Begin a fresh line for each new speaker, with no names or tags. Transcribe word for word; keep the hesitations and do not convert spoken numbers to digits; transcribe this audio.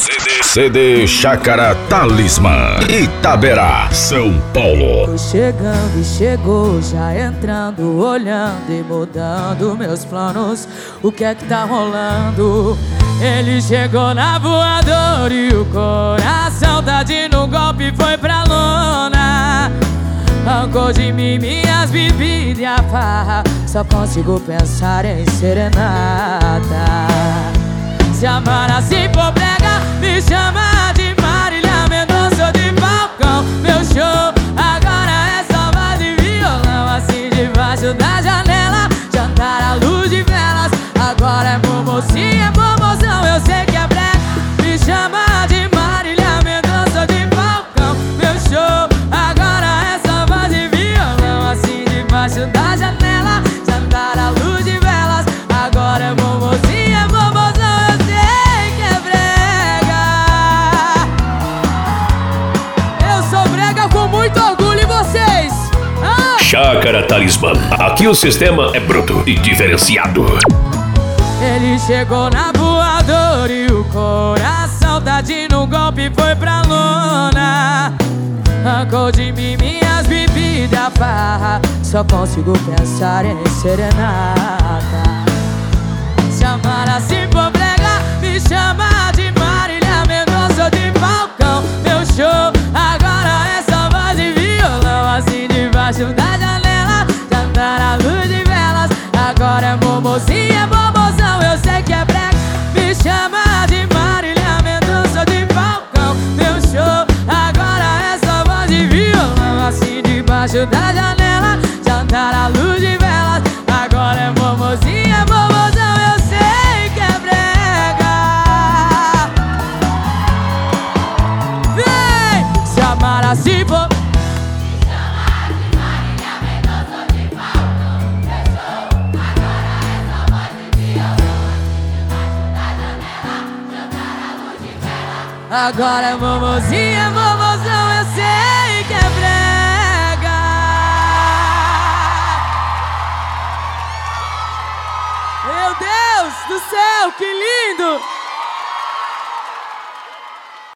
C D Chácara Talismã, Itaberá, São Paulo.
Tô chegando e chegou, já entrando, olhando e mudando meus planos. O que é que tá rolando? Ele chegou na voadora e o coração tá de no golpe, foi pra lona. Arrancou de mim minhas bebidas e a farra, só consigo pensar em serenata. Se amar assim for brega, me chama de Marília Mendonça de Falcão. Meu show agora é só voz e violão, assim debaixo da janela, jantar à luz de velas. Agora é momocinha, é momozão, eu sei que é brega. Me chama de Marília Mendonça de Falcão. Meu show agora é só voz e violão, assim debaixo da janela, jantar à luz de velas. Agora é momocinha, é momozão, eu sei que é brega. Eu sou brega com muito orgulho, e vocês? Ah!
Chácara Talismã, aqui o sistema é bruto e diferenciado.
Ele chegou na voadora e o coração tá de no golpe, foi pra lona. Arrancou de mim minhas bebidas, a farra, só consigo pensar em serenata. Se amar assim for brega, me chama de Marília Mendonça de Falcão. Meu show agora é só voz e violão, assim debaixo da janela, jantar à luz de velas. Agora é momocinha, é momozão, eu sei que é brega. Me chama de Marília Mendonça de Falcão. Meu show agora é só voz e violão, assim debaixo da janela, jantar à luz de velas. Agora é momozinha, é momozão, eu sei que é brega. Vem! Se amar assim for, agora é momozinha, momozão, eu sei que é brega. Meu Deus do céu, que lindo!